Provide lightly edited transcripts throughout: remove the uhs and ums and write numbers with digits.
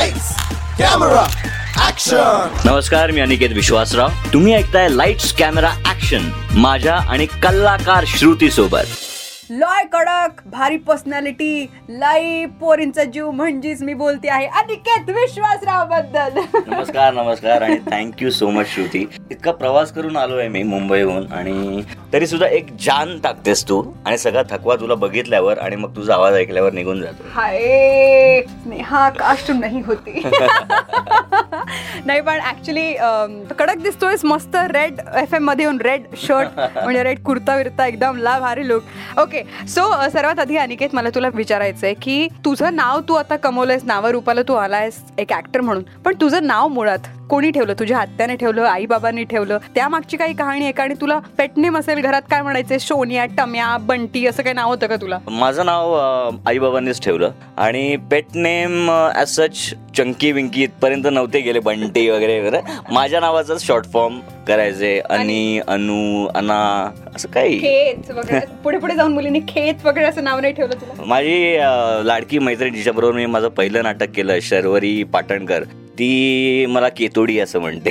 Lights camera action. नमस्कार, मी अनिकेत विश्वासराव. तुम्ही ऐकताय लाईट्स कॅमेरा ऍक्शन माझ्या आणि कलाकार श्रुती सोबत. लॉय कडक, भारी पर्सनॅलिटी, लाई पोरींचा जीव म्हणजेच मी बोलते आहे अनिकेत विश्वासराव बद्दल. नमस्कार आणि थँक्यू सो मच श्रुती. इतका प्रवास करून आलोय मी मुंबईहून आणि तरी सुद्धा एक जान टाकतेस तू आणि सगळा थकवा तुला बघितल्यावर आणि मग तुझा आवाज ऐकल्यावर निघून जातो. हाय स्नेहा काश तुम नाही होती. नाही पण ऍक्च्युली कडक दिसतोयस मस्त. रेड FM मध्ये येऊन रेड शर्ट म्हणजे रेड कुर्ता विरता एकदम ला भारी लुक. ओके सो सर्वात आधी अनिकेत मला तुला विचारायचंय की तुझं नाव तू आता कमवलंयस, नावारूपाला तू आलायस एक ऍक्टर म्हणून, पण तुझं नाव मुळात कोणी ठेवलं? तुझ्या आत्याने ठेवलं, आई बाबांनी ठेवलं? त्या मागची काही कहाणी आहे का? आणि तुला पेटनेम असेल घरात काय म्हणायचे? सोनिया, टम्या, बंटी असं काही नाव होतं का तुला? माझं नाव आई बाबांनीच ठेवलं आणि pet name as such Chunky Winky इथपर्यंत नव्हते गेले, बंटी वगैरे वगैरे. माझ्या नावाचाच शॉर्ट फॉर्म करायचे, अनी, अनु, अना असं काही. खेच वगैरे पुढे पुढे जाऊन मुलींनी खेच वगैरे असं नाव नाही ठेवलं तुला? माझी लाडकी मैत्रीण जिच्याबरोबर मी माझं पहिलं नाटक केलं, शर्वरी पाटणकर, ती मला केतोडी असं म्हणते.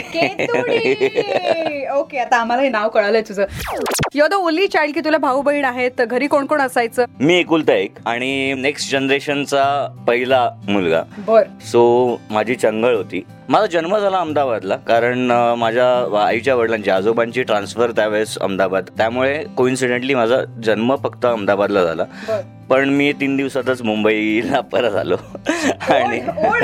ओके, आता आम्हाला हे नाव कळालंय तुझं. You are the only child की तुला भाऊ बहीण आहेत? घरी कोण कोण असायचं? मी एकुलता एक आणि नेक्स्ट जनरेशनचा पहिला मुलगा. बर. सो माझी चंगळ होती. माझा जन्म झाला अहमदाबादला, कारण माझ्या आईच्या वडिलांची, आजोबांची ट्रान्सफर त्यावेळेस अहमदाबाद, त्यामुळे कोइन्सिडेंटली माझा जन्म फक्त अहमदाबादला झाला. पण मी 3 दिवसातच मुंबईला परत आलो. आणि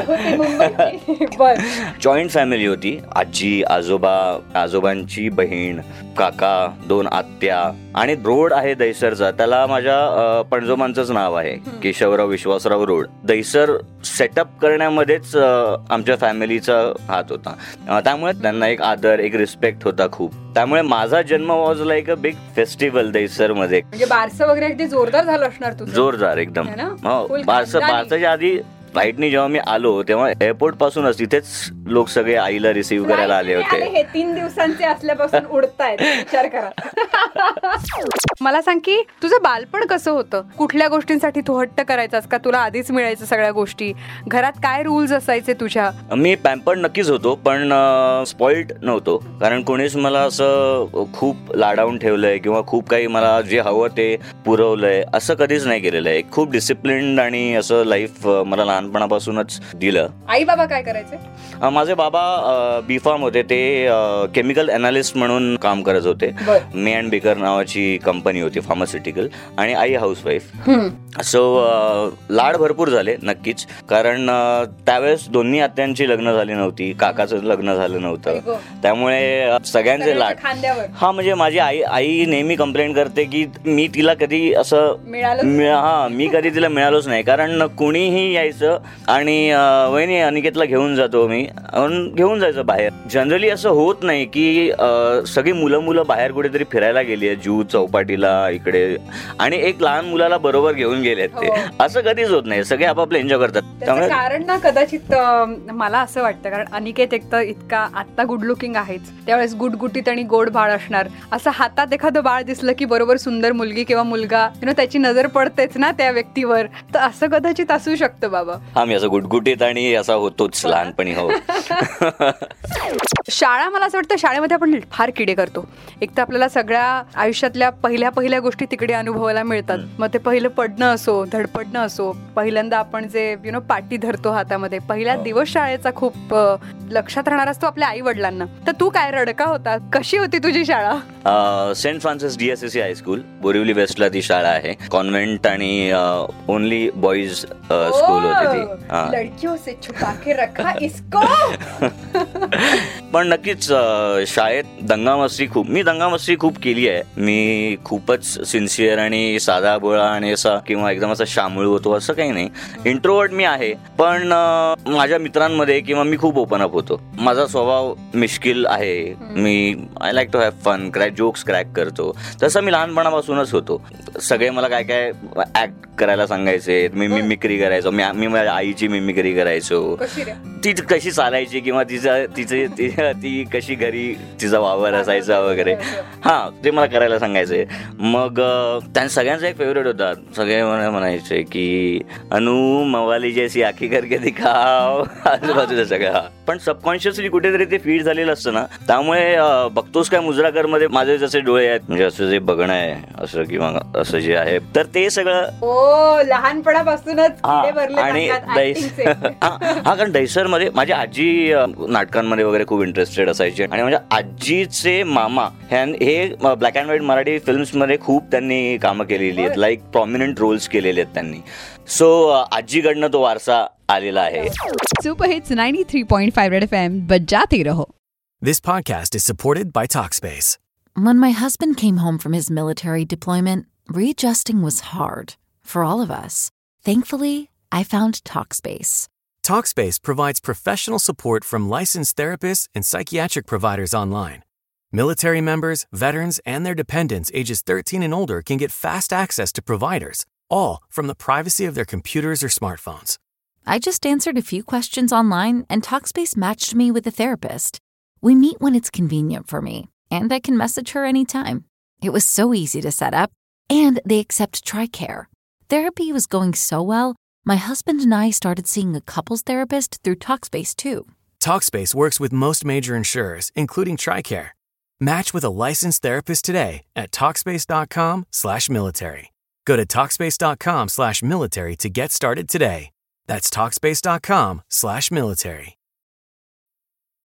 जॉईंट फॅमिली होती. आजी, आजोबा, आजोबांची बहीण, काका, 2 आत्या आणि रोड आहे दहिसरचा, त्याला माझ्या पणजोमांचंच नाव आहे, केशवराव विश्वासराव रोड. दहिसर सेटअप करण्यामध्येच आमच्या फॅमिलीचा हात होता, त्यामुळे त्यांना एक आदर, एक रिस्पेक्ट होता खूप. त्यामुळे माझा जन्म was like a big festival Dahisar मध्ये. म्हणजे बारसं वगैरे अगदी जोरदार झालं असणार तुझं? जोरदार एकदम. बारसाच्या आधी फ्लाईटनी जेव्हा मी आलो तेव्हा एअरपोर्ट पासूनच तिथेच लोक सगळे आईला रिसीव्ह करायला आले होते. हे 3 दिवसांचे असल्यापासून उडतायत, विचार करा. मला सांग की तुझं बालपण कसं होतं? कुठल्या गोष्टींसाठी तू हट्ट करायचास का तुला आधीच मिळायचं सगळ्या गोष्टी? घरात काय रूल्स असायचे तुझ्या? मी पॅम्पर्ड नक्कीच होतो, पण स्पॉइल्ड नव्हतो, कारण कोणीच मला असं खूप लाडावून ठेवलंय किंवा खूप काही मला जे हवं ते पुरवलंय असं कधीच नाही केलेलं आहे. खूप डिसिप्लिन्ड आणि असं लाईफ मला लहानपणापासूनच दिलं. आई बाबा काय करायचे? माझे बाबा B.Pharm होते, ते केमिकल अनालिस्ट म्हणून काम करत होते. मे अँड बेकर नावाची कंपनी होती फार्मास्युटिकल. आणि आई हाऊसवाईफ. सो लाड भरपूर झाले नक्कीच, कारण त्यावेळेस दोन्ही आत्यांची लग्न झाली नव्हती, काकाचं लग्न झालं नव्हतं, त्यामुळे सगळ्यांचे लाड. हा, म्हणजे माझी आई नेहमी कंप्लेंट करते की मी तिला कधी असं मी कधी तिला मिळालोच नाही, कारण कुणीही यायचं आणि वहिनी अनिकेतला घेऊन जातो मी, घेऊन जायचं बाहेर. जनरली असं होत नाही की सगळी मुलं बाहेर कुठेतरी फिरायला गेली आहे, जू चौपाटीला इकडे, आणि एक लहान मुलाला बरोबर घेऊन गेलेत ते. असं कधीच होत नाही, सगळे आपापले एन्जॉय करतात. त्यामुळे कारण ना कदाचित मला असं वाटतं, कारण अनिकेत एक तर इतका आत्ता गुड लुकिंग आहेच, त्यावेळेस गुटगुटीत आणि गोड बाळ असणार. असं हातात एखादं बाळ दिसलं की बरोबर सुंदर मुलगी किंवा मुलगा, त्याची नजर पडतेच ना त्या व्यक्तीवर. तर असं कदाचित असू शकतं बाबा. हा, मी असं गुटगुटीत आणि असा होतोच लहानपणी. हो. शाळा, मला असं वाटतं शाळेमध्ये आपण फार किडे करतो. एक तर आपल्याला सगळ्या आयुष्यातल्या पहिल्या गोष्टी तिकडे अनुभवायला मिळतात. मग ते पहिलं पडणं असो, धडपडणं असो, पहिल्यांदा आपण जे पाटी धरतो हातामध्ये, पहिला दिवस शाळेचा खूप लक्षात राहणार असतो आपल्या आई वडिलांना. तर तू काय रडका होता? कशी होती तुझी शाळा? Saint Francis DSSC high school, Borivali वेस्टला ती शाळा आहे. कॉन्व्हेंट आणि ओनली बॉईज स्कूल होती ती. लडकियों से छुपा के रखा इसको. पण नक्कीच शाळेत मी दंगामस्ती खूप केली आहे. मी खूपच सिन्सिअर आणि साधा बोळा आणि असा किंवा एकदम असा शामळू होतो असं काही नाही. इंट्रोवर्ट मी आहे, पण माझ्या मित्रांमध्ये किंवा मी खूप ओपन अप होतो. माझा स्वभाव मिश्किल आहे. मी I like to have fun, jokes crack करतो. तसं मी लहानपणापासूनच होतो. सगळे मला काय काय ऍक्ट करायला सांगायचे, मी मिमिक्री करायचो. मी माझ्या आईची मिमिक्री करायचो. ती कशी चालायची किंवा ती कशी घरी तिचा वावर असायचा वगैरे, हां ते मला करायला सांगायचे. मग त्यांना सगळ्यांचा एक फेवरेट होता. सगळे मला म्हणायचे की अनु मवाली जैसी आखी करके दिखाव, आजूबाजूला सगळं. पण सबकॉन्शियसली कुठेतरी ते फीड झालेलं असतं ना, त्यामुळे बघतोस काय मुजराकर मध्ये माझे जसे डोळे आहेत, म्हणजे असं जे बघणं आहे असं किंवा असं जे आहे, तर ते सगळं लहानपणापासूनच आणि कारण दहिसर मध्ये माझी आजी नाटकांमध्ये वगैरे खूप इंटरेस्टेड असायची आणि माझ्या आजीचे मामा हे black and white Marathi films मध्ये खूप त्यांनी कामं केलेली आहेत, लाईक प्रॉमिनंट रोल्स केलेले आहेत त्यांनी. सो आजीकडनं तो वारसा आलेला आहे. सुपर हिट्स 93.5 रेड एफएम, बजाते रहो. This podcast is supported by Talkspace. When my husband came home from his military deployment, readjusting was hard for all of us. Thankfully, I found Talkspace. Talkspace provides professional support from licensed therapists and psychiatric providers online. Military members, veterans, and their dependents ages 13 and older can get fast access to providers, all from the privacy of their computers or smartphones. I just answered a few questions online and Talkspace matched me with a therapist. We meet when it's convenient for me, and I can message her anytime. It was so easy to set up, and they accept TRICARE. Therapy was going so well, my husband and I started seeing a couples therapist through Talkspace too. Talkspace works with most major insurers, including TRICARE. Match with a licensed therapist today at Talkspace.com/military. Go to Talkspace.com/military to get started today. That's Talkspace.com/military.